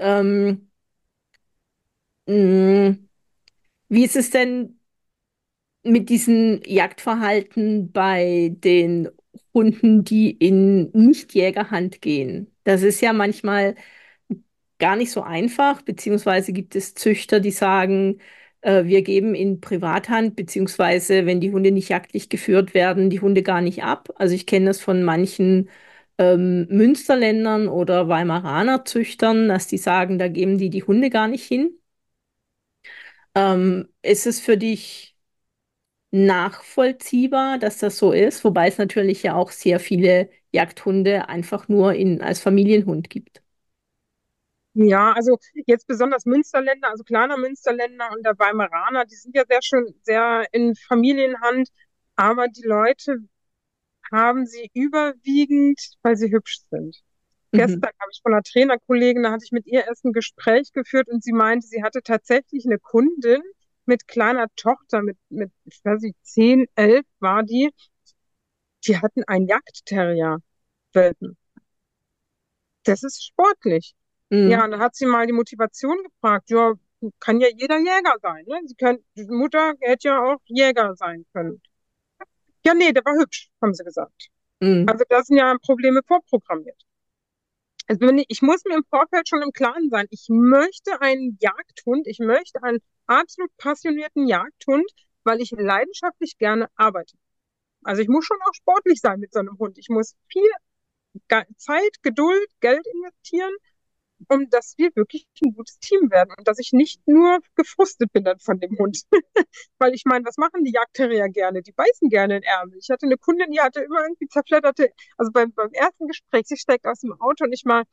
mh, wie ist es denn mit diesem Jagdverhalten bei den Hunden, die in Nichtjägerhand gehen? Das ist ja manchmal gar nicht so einfach, beziehungsweise gibt es Züchter, die sagen, wir geben in Privathand, beziehungsweise wenn die Hunde nicht jagdlich geführt werden, die Hunde gar nicht ab. Also ich kenne das von manchen Münsterländern oder Weimaraner Züchtern, dass die sagen, da geben die Hunde gar nicht hin. Ist es für dich nachvollziehbar, dass das so ist, wobei es natürlich ja auch sehr viele Jagdhunde einfach nur als Familienhund gibt. Ja, also jetzt besonders Münsterländer, also kleiner Münsterländer und der Weimaraner, die sind ja sehr schön, sehr in Familienhand, aber die Leute haben sie überwiegend, weil sie hübsch sind. Mhm. Gestern habe ich von einer Trainerkollegin, da hatte ich mit ihr erst ein Gespräch geführt und sie meinte, sie hatte tatsächlich eine Kundin mit kleiner Tochter, mit ich weiß nicht, 10, 11 war die hatten einen Jagdterrier-Welpen. Das ist sportlich. Ja, Mhm. und dann hat sie mal die Motivation gefragt. Ja, kann ja jeder Jäger sein, ne? Die Mutter hätte ja auch Jäger sein können. Ja, nee, der war hübsch, haben sie gesagt. Mhm. Also da sind ja Probleme vorprogrammiert. Also ich muss mir im Vorfeld schon im Klaren sein, ich möchte einen Jagdhund, ich möchte einen absolut passionierten Jagdhund, weil ich leidenschaftlich gerne arbeite. Also ich muss schon auch sportlich sein mit so einem Hund. Ich muss viel Zeit, Geduld, Geld investieren, um dass wir wirklich ein gutes Team werden und dass ich nicht nur gefrustet bin dann von dem Hund. Weil ich meine, was machen die Jagdterrier gerne? Die beißen gerne in den Ärmel. Ich hatte eine Kundin, die hatte immer irgendwie zerfledderte, also beim ersten Gespräch, sie steigt aus dem Auto und ich mal,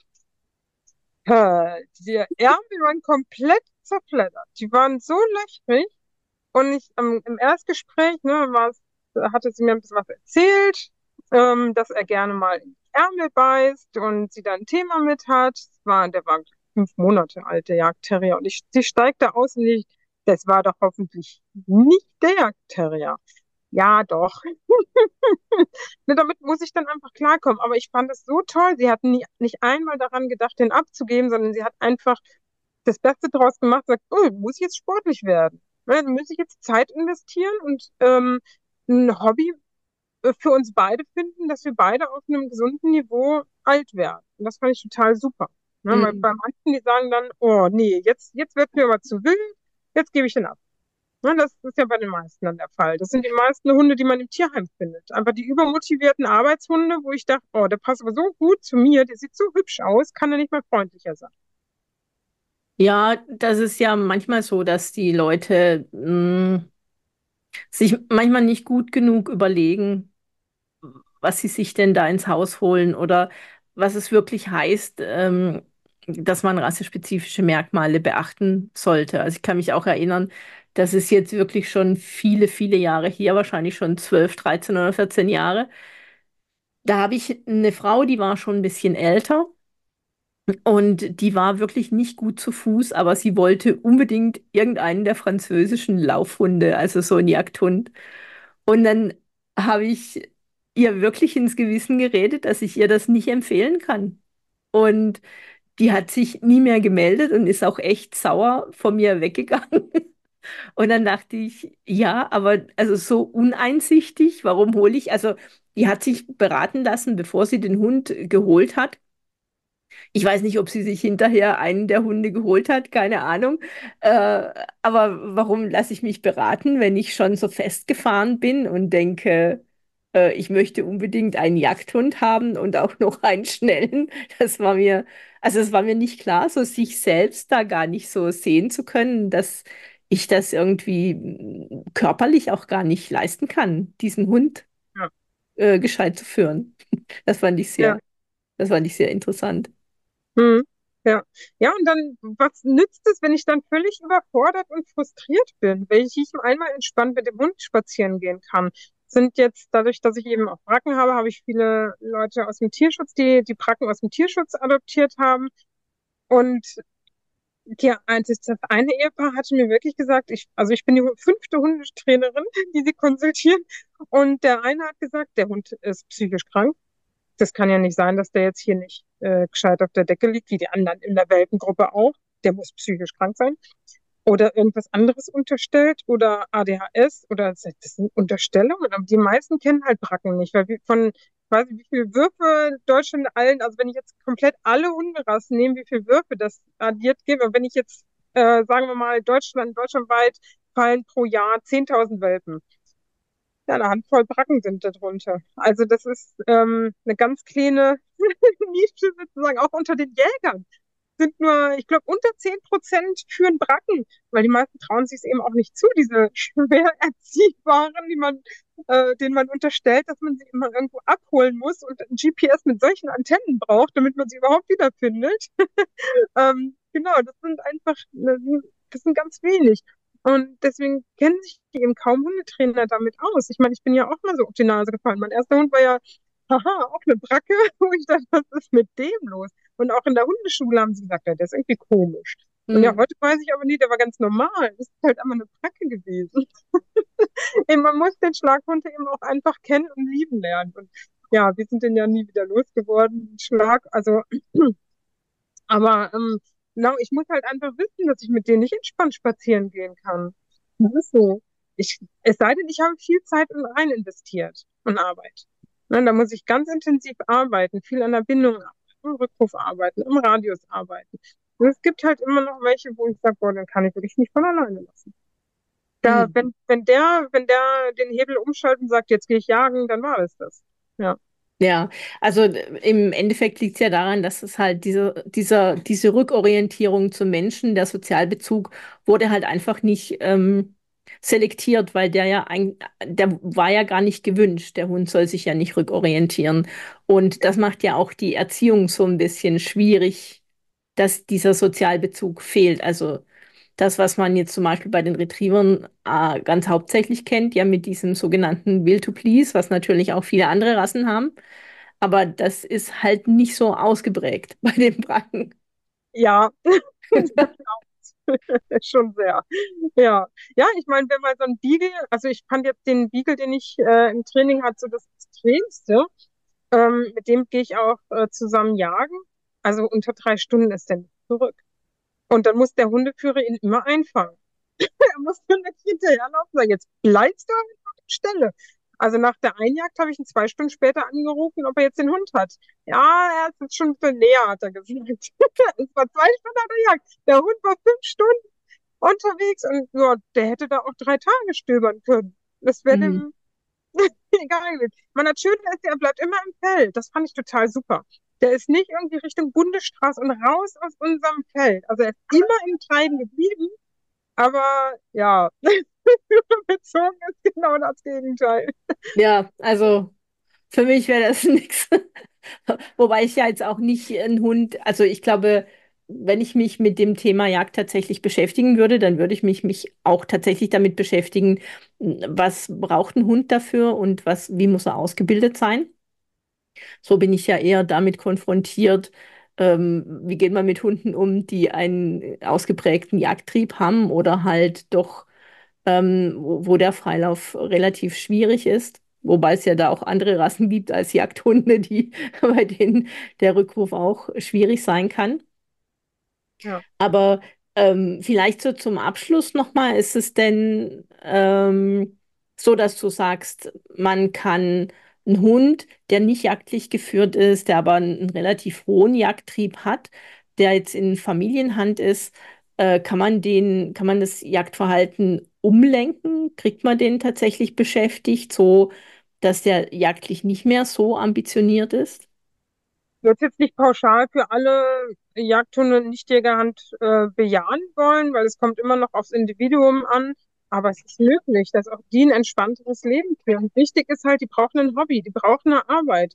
die Ärmel waren komplett zerfleddert. Die waren so löchrig und im Erstgespräch, ne, hatte sie mir ein bisschen was erzählt, dass er gerne mal in die Ärmel beißt und sie da ein Thema mit hat. Der war 5 Monate alt, der Jagdterrier. Und sie steigt da aus und ich, das war doch hoffentlich nicht der Jagdterrier. Ja, doch. Ne, damit muss ich dann einfach klarkommen. Aber ich fand es so toll. Sie hat nicht einmal daran gedacht, den abzugeben, sondern sie hat einfach das Beste draus gemacht, sagt, oh, muss ich jetzt sportlich werden? Ne, muss ich jetzt Zeit investieren und ein Hobby für uns beide finden, dass wir beide auf einem gesunden Niveau alt werden. Und das fand ich total super. Ne, weil Mhm. bei manchen, die sagen dann, oh nee, jetzt wird mir aber zu wild, jetzt gebe ich den ab. Ne, das ist ja bei den meisten dann der Fall. Das sind die meisten Hunde, die man im Tierheim findet. Einfach die übermotivierten Arbeitshunde, wo ich dachte, oh, der passt aber so gut zu mir, der sieht so hübsch aus, kann er nicht mal freundlicher sein. Ja, das ist ja manchmal so, dass die Leute sich manchmal nicht gut genug überlegen, was sie sich denn da ins Haus holen oder was es wirklich heißt, dass man rassespezifische Merkmale beachten sollte. Also ich kann mich auch erinnern, das ist jetzt wirklich schon viele, viele Jahre hier, wahrscheinlich schon 12, 13 oder 14 Jahre. Da habe ich eine Frau, die war schon ein bisschen älter und die war wirklich nicht gut zu Fuß, aber sie wollte unbedingt irgendeinen der französischen Laufhunde, also so einen Jagdhund. Und dann habe ich ihr wirklich ins Gewissen geredet, dass ich ihr das nicht empfehlen kann. Und die hat sich nie mehr gemeldet und ist auch echt sauer von mir weggegangen. Und dann dachte ich, ja, aber also so uneinsichtig, warum hole ich, also die hat sich beraten lassen, bevor sie den Hund geholt hat. Ich weiß nicht, ob sie sich hinterher einen der Hunde geholt hat, keine Ahnung. Äh, aber warum lasse ich mich beraten, wenn ich schon so festgefahren bin und denke, ich möchte unbedingt einen Jagdhund haben und auch noch einen schnellen? Das war mir, also es war mir nicht klar, so sich selbst da gar nicht so sehen zu können, dass ich das irgendwie körperlich auch gar nicht leisten kann, diesen Hund Ja, gescheit zu führen. Das fand ich ja. das fand ich sehr interessant. Hm. Ja. Ja, und dann, was nützt es, wenn ich dann völlig überfordert und frustriert bin, wenn ich nicht einmal entspannt mit dem Hund spazieren gehen kann? Sind jetzt, dadurch, dass ich eben auch Bracken habe, habe ich viele Leute aus dem Tierschutz, die Bracken aus dem Tierschutz adoptiert haben. Und das eine Ehepaar hatte mir wirklich gesagt, also ich bin die 5. Hundetrainerin, die sie konsultieren. Und der eine hat gesagt, der Hund ist psychisch krank. Das kann ja nicht sein, dass der jetzt hier nicht gescheit auf der Decke liegt, wie die anderen in der Welpengruppe auch. Der muss psychisch krank sein. Oder irgendwas anderes unterstellt oder ADHS oder das sind Unterstellungen. Aber die meisten kennen halt Bracken nicht, weil wir ich weiß nicht, wie viele Würfe Deutschland allen, also wenn ich jetzt komplett alle Hunderassen nehme, wie viele Würfe das addiert gibt, aber wenn ich jetzt, sagen wir mal, deutschlandweit fallen pro Jahr 10.000 Welpen. Ja, eine Handvoll Bracken sind darunter. Also das ist eine ganz kleine Nische sozusagen, auch unter den Jägern sind nur, ich glaube, unter 10% führen Bracken, weil die meisten trauen sich es eben auch nicht zu, diese schwer erziehbaren, denen man unterstellt, dass man sie immer irgendwo abholen muss und ein GPS mit solchen Antennen braucht, damit man sie überhaupt wiederfindet. Genau, das sind ganz wenig. Und deswegen kennen sich eben kaum Hundetrainer damit aus. Ich meine, ich bin ja auch mal so auf die Nase gefallen. Mein erster Hund war ja, haha, auch eine Bracke, wo ich dachte, was ist mit dem los? Und auch in der Hundeschule haben sie gesagt, ja, der ist irgendwie komisch. Und ja, Hm. heute weiß ich aber nie, der war ganz normal. Das ist halt immer eine Bracke gewesen. Eben, man muss den Schlaghund eben auch einfach kennen und lieben lernen. Und ja, wir sind den ja nie wieder losgeworden, den Schlag. Also, aber genau, ich muss halt einfach wissen, dass ich mit denen nicht entspannt spazieren gehen kann. Das ist so. Es sei denn, ich habe viel Zeit rein investiert und Arbeit. Ne, da muss ich ganz intensiv arbeiten, viel an der Bindung arbeiten, im Rückruf arbeiten, im Radius arbeiten. Und es gibt halt immer noch welche, wo ich sage, boah, dann kann ich wirklich nicht von alleine lassen. Da, Hm. wenn der den Hebel umschaltet und sagt, jetzt gehe ich jagen, dann war es das. Ja. Ja, also im Endeffekt liegt es ja daran, dass es halt diese Rückorientierung zum Menschen, der Sozialbezug, wurde halt einfach nicht selektiert, weil der war ja gar nicht gewünscht. Der Hund soll sich ja nicht rückorientieren. Und das macht ja auch die Erziehung so ein bisschen schwierig, dass dieser Sozialbezug fehlt. Also das, was man jetzt zum Beispiel bei den Retrievern ganz hauptsächlich kennt, ja mit diesem sogenannten Will to Please, was natürlich auch viele andere Rassen haben. Aber das ist halt nicht so ausgeprägt bei den Bracken. Ja, schon sehr. Ja, ja, ich meine, wenn man so ein Beagle, also ich fand jetzt den Beagle, den ich im Training hatte, so das Extremste. Mit dem gehe ich auch zusammen jagen. Also unter 3 Stunden ist der nicht zurück. Und dann muss der Hundeführer ihn immer einfangen. Er muss dann nicht hinterherlaufen und sagen, jetzt bleibst du auf der Stelle. Also nach der Einjagd habe ich ihn 2 Stunden später angerufen, ob er jetzt den Hund hat. Ja, er ist jetzt schon ein bisschen näher, hat er gesagt. Es war 2 Stunden nach der Jagd. Der Hund war 5 Stunden unterwegs und ja, der hätte da auch 3 Tage stöbern können. Das wäre Mhm. dem egal gewesen. Man hat schön, ist, er bleibt immer im Feld. Das fand ich total super. Der ist nicht irgendwie Richtung Bundesstraße und raus aus unserem Feld. Also er ist immer im Treiben geblieben, aber ja, bezogen ist genau das Gegenteil. Ja, also für mich wäre das nichts. Wobei ich ja jetzt auch nicht einen Hund, also ich glaube, wenn ich mich mit dem Thema Jagd tatsächlich beschäftigen würde, dann würde ich mich auch tatsächlich damit beschäftigen, was braucht ein Hund dafür und wie muss er ausgebildet sein. So bin ich ja eher damit konfrontiert, wie geht man mit Hunden um, die einen ausgeprägten Jagdtrieb haben oder halt doch, wo der Freilauf relativ schwierig ist. Wobei es ja da auch andere Rassen gibt als Jagdhunde, bei denen der Rückruf auch schwierig sein kann. Ja. Aber vielleicht so zum Abschluss nochmal, ist es denn so, dass du sagst, man kann einen Hund, der nicht jagdlich geführt ist, der aber einen relativ hohen Jagdtrieb hat, der jetzt in Familienhand ist, kann man das Jagdverhalten umlenken? Kriegt man den tatsächlich beschäftigt, so dass der jagdlich nicht mehr so ambitioniert ist? Ich würde jetzt nicht pauschal für alle Jagdhunde in Nichtjägerhand bejahen wollen, weil es kommt immer noch aufs Individuum an. Aber es ist möglich, dass auch die ein entspannteres Leben führen. Wichtig ist halt, die brauchen ein Hobby, die brauchen eine Arbeit.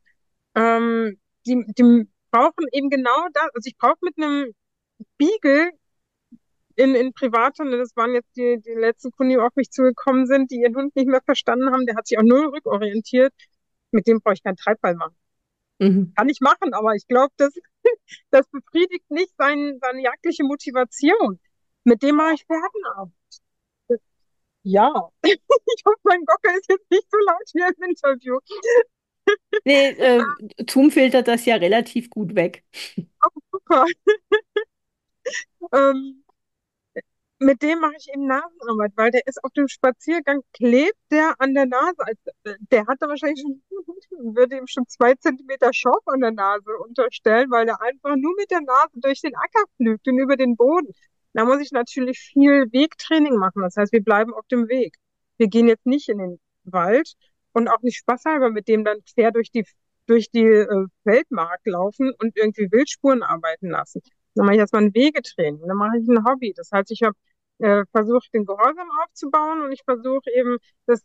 Die brauchen eben genau das. Also ich brauche mit einem Beagle in Privathunde, das waren jetzt die letzten Kunden, die auf mich zugekommen sind, die ihren Hund nicht mehr verstanden haben, der hat sich auch null rückorientiert. Mit dem brauche ich keinen Treibball machen. Mhm. Kann ich machen, aber ich glaube, das befriedigt nicht seine jagdliche Motivation. Mit dem mache ich Pferdenarbeit. Ja, ich hoffe, mein Gockel ist jetzt nicht so laut hier im Interview. Nee, Zoom filtert das ja relativ gut weg. Super. Ähm, mit dem mache ich eben Nasenarbeit, weil der ist auf dem Spaziergang, klebt der an der Nase. Der hatte wahrscheinlich schon, würde ihm schon 2 Zentimeter Schorf an der Nase unterstellen, weil der einfach nur mit der Nase durch den Acker pflügt und über den Boden. Da muss ich natürlich viel Wegtraining machen. Das heißt, wir bleiben auf dem Weg. Wir gehen jetzt nicht in den Wald und auch nicht spaßhalber mit dem dann quer durch die Feldmark laufen und irgendwie Wildspuren arbeiten lassen. Dann mache ich erstmal ein Wegetraining, dann mache ich ein Hobby. Das heißt, ich habe versucht, den Gehorsam aufzubauen und ich versuche eben,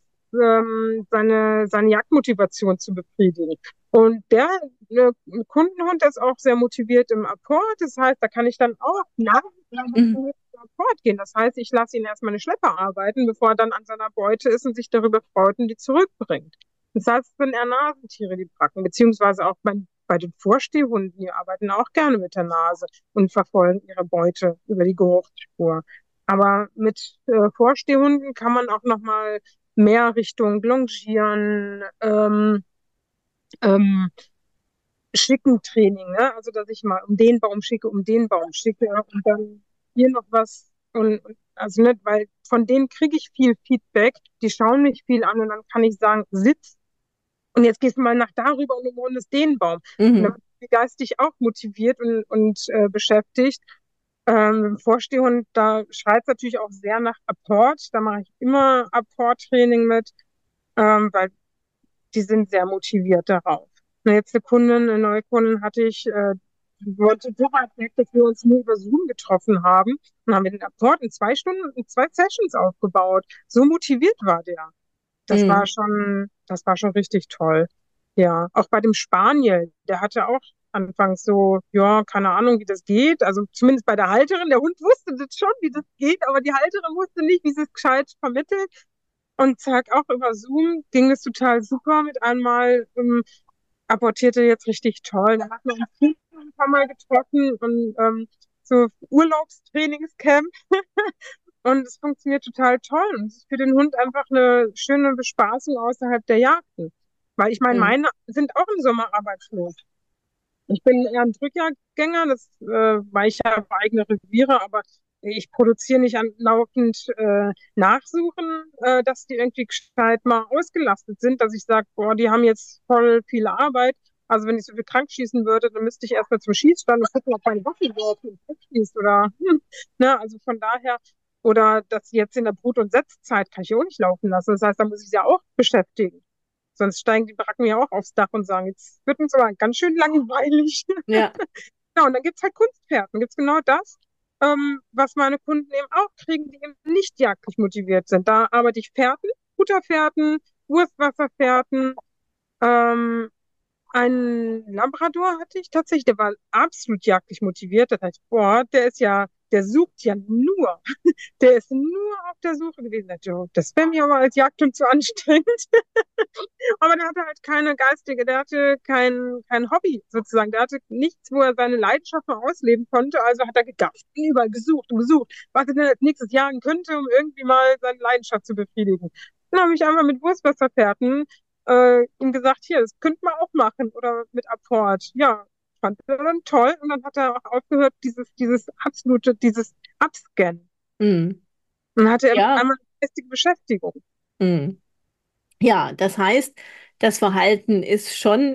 seine Jagdmotivation zu befriedigen. Und der Kundenhund ist auch sehr motiviert im Apport. Das heißt, da kann ich dann auch nach Mhm. Apport gehen. Das heißt, ich lasse ihn erstmal eine Schlepper arbeiten, bevor er dann an seiner Beute ist und sich darüber freut und die zurückbringt. Das heißt, es sind eher Nasentiere, die Bracken, beziehungsweise auch bei den Vorstehhunden, die arbeiten auch gerne mit der Nase und verfolgen ihre Beute über die Geruchsspur. Aber mit Vorstehhunden kann man auch noch mal mehr Richtung Longieren, ähm, Schickentraining, ne? Also dass ich mal um den Baum schicke und dann hier noch was und also nicht, weil von denen kriege ich viel Feedback, die schauen mich viel an und dann kann ich sagen, sitz und jetzt gehst du mal nach darüber und umrundest den Baum. Und dann Mhm. bin ich geistig auch motiviert und beschäftigt. Im Vorstehhund, da schreit es natürlich auch sehr nach Apport. Da mache ich immer Apport-Training mit, weil die sind sehr motiviert darauf. Und jetzt eine neue Kundin hatte ich, die wollte so weit weg, dass wir uns nur über Zoom getroffen haben und haben wir den Apport in 2 Stunden, in 2 Sessions aufgebaut. So motiviert war der. Mhm. Das war schon richtig toll. Ja, auch bei dem Spaniel, der hatte auch anfangs so, ja, keine Ahnung, wie das geht. Also zumindest bei der Halterin, der Hund wusste das schon, wie das geht, aber die Halterin wusste nicht, wie sie es gescheit vermittelt. Und zack, auch über Zoom ging es total super. Mit einmal apportierte jetzt richtig toll. Da hat man uns ein paar Mal getroffen und so Urlaubstrainingscamp. Und es funktioniert total toll. Und es ist für den Hund einfach eine schöne Bespaßung außerhalb der Jagden. Weil ich meine, Mhm. meine sind auch im Sommer arbeitslos. Ich bin eher ein Drückjagdgänger, weil ich habe eigene Reviere, aber ich produziere nicht laufend Nachsuchen, dass die irgendwie gescheit mal ausgelastet sind, dass ich sage, boah, die haben jetzt voll viel Arbeit. Also wenn ich so viel krank schießen würde, dann müsste ich erstmal zum Schießstand und gucken, ob meine Waffe überhaupt nicht schießt oder ne, also von daher, oder dass jetzt in der Brut- und Setzzeit kann ich ja auch nicht laufen lassen. Das heißt, da muss ich sie ja auch beschäftigen. Sonst steigen die Baracken ja auch aufs Dach und sagen, jetzt wird uns aber ganz schön langweilig. Ja. Ja, und dann gibt's halt Kunstpferden. Gibt's genau das, was meine Kunden eben auch kriegen, die eben nicht jagdlich motiviert sind. Da arbeite ich Pferden, Futterpferden, Wurstwasserpferden, ähm, einen Labrador hatte ich tatsächlich, der war absolut jagdlich motiviert. Das heißt, boah, der sucht ja nur. Der ist nur auf der Suche gewesen. Das wäre mir aber als Jagdhund zu anstrengend. Aber der hatte halt der hatte kein Hobby sozusagen. Der hatte nichts, wo er seine Leidenschaft mal ausleben konnte. Also hat er gegafft, überall gesucht und gesucht, was er denn als nächstes jagen könnte, um irgendwie mal seine Leidenschaft zu befriedigen. Dann habe ich einfach mit Wurstwasserfährten ihm gesagt, hier, das könnte man auch machen oder mit Apport. Ja, fand er dann toll und dann hat er auch aufgehört, dieses Abscannen. Mhm. Und dann hatte er Ja. einmal eine festige Beschäftigung. Mhm. Ja, das heißt, das Verhalten ist schon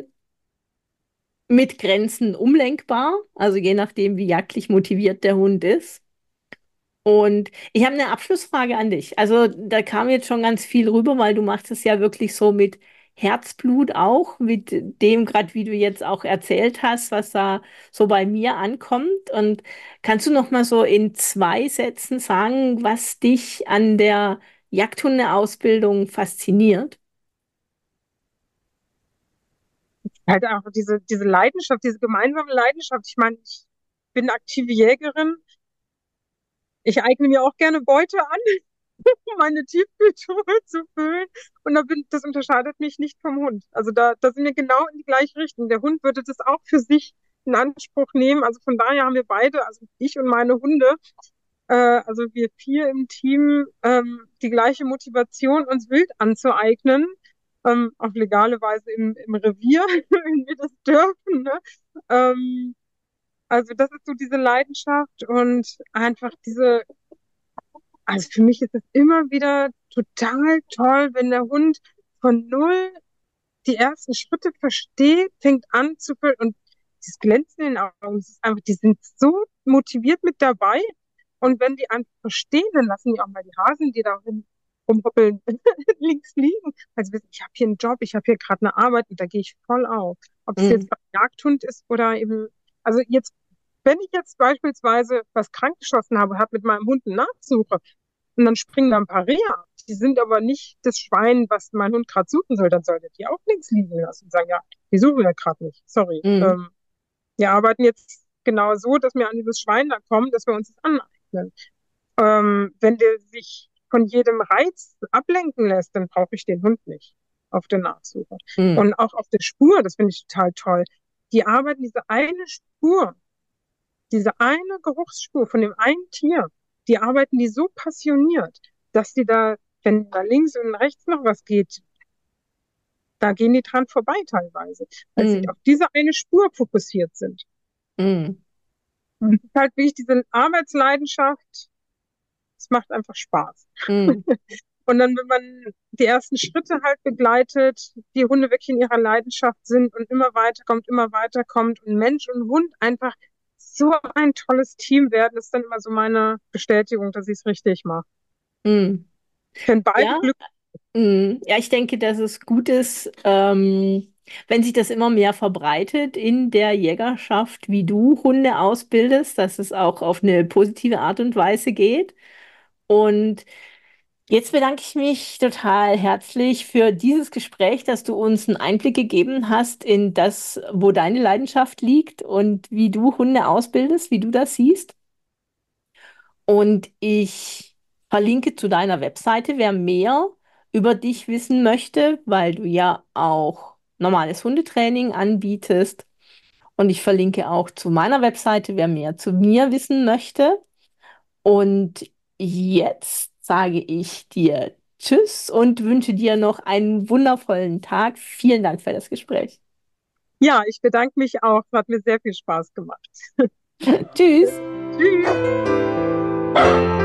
mit Grenzen umlenkbar, also je nachdem, wie jagdlich motiviert der Hund ist. Und ich habe eine Abschlussfrage an dich. Also da kam jetzt schon ganz viel rüber, weil du machst es ja wirklich so mit Herzblut auch, mit dem gerade, wie du jetzt auch erzählt hast, was da so bei mir ankommt. Und kannst du noch mal so in 2 Sätzen sagen, was dich an der Jagdhundeausbildung fasziniert? Halt einfach diese Leidenschaft, diese gemeinsame Leidenschaft. Ich meine, ich bin aktive Jägerin. Ich eigne mir auch gerne Beute an, um meine Tiefkühltruhe zu füllen. Und das unterscheidet mich nicht vom Hund. Also da sind wir genau in die gleiche Richtung. Der Hund würde das auch für sich in Anspruch nehmen. Also von daher haben wir beide, also ich und meine Hunde, also wir 4 im Team, die gleiche Motivation, uns Wild anzueignen. Auf legale Weise im Revier, wenn wir das dürfen. Ne? Ähm, also das ist so diese Leidenschaft und einfach also für mich ist es immer wieder total toll, wenn der Hund von null die ersten Schritte versteht, fängt an und dieses Glänzen in den Augen, das ist einfach, die sind so motiviert mit dabei. Und wenn die einfach verstehen, dann lassen die auch mal die Hasen, die da rumhoppeln, links liegen. Also wissen, ich habe hier einen Job, ich habe hier gerade eine Arbeit und da gehe ich voll auf. Ob es jetzt Mhm. beim Jagdhund ist oder eben, also jetzt wenn ich jetzt beispielsweise was krankgeschossen habe, habe mit meinem Hund eine Nachsuche und dann springen da ein paar Rehe ab, die sind aber nicht das Schwein, was mein Hund gerade suchen soll, dann solltet ihr auch links liegen lassen und sagen, ja, die suchen wir gerade nicht, sorry. Mm, Wir arbeiten jetzt genau so, dass wir an dieses Schwein da kommen, dass wir uns das aneignen. Wenn der sich von jedem Reiz ablenken lässt, dann brauche ich den Hund nicht auf der Nachsuche. mm, Und auch auf der Spur, das finde ich total toll. Die arbeiten diese eine Geruchsspur von dem einen Tier, die arbeiten die so passioniert, dass die da, wenn da links und rechts noch was geht, da gehen die dran vorbei teilweise, weil sie mm, auf diese eine Spur fokussiert sind. mm, Und das ist halt wirklich diese Arbeitsleidenschaft, es macht einfach Spaß. mm, Und dann, wenn man die ersten Schritte halt begleitet, die Hunde wirklich in ihrer Leidenschaft sind und immer weiterkommt und Mensch und Hund einfach so ein tolles Team werden, ist dann immer so meine Bestätigung, dass ich es richtig mache. mm. Wenn beide Ja, Glück, ja, ich denke, dass es gut ist, wenn sich das immer mehr verbreitet in der Jägerschaft, wie du Hunde ausbildest, dass es auch auf eine positive Art und Weise geht. Und jetzt bedanke ich mich total herzlich für dieses Gespräch, dass du uns einen Einblick gegeben hast in das, wo deine Leidenschaft liegt und wie du Hunde ausbildest, wie du das siehst. Und ich verlinke zu deiner Webseite, wer mehr über dich wissen möchte, weil du ja auch normales Hundetraining anbietest. Und ich verlinke auch zu meiner Webseite, wer mehr zu mir wissen möchte. Und jetzt sage ich dir Tschüss und wünsche dir noch einen wundervollen Tag. Vielen Dank für das Gespräch. ja, ich bedanke mich auch. Es hat mir sehr viel Spaß gemacht. Tschüss. Tschüss.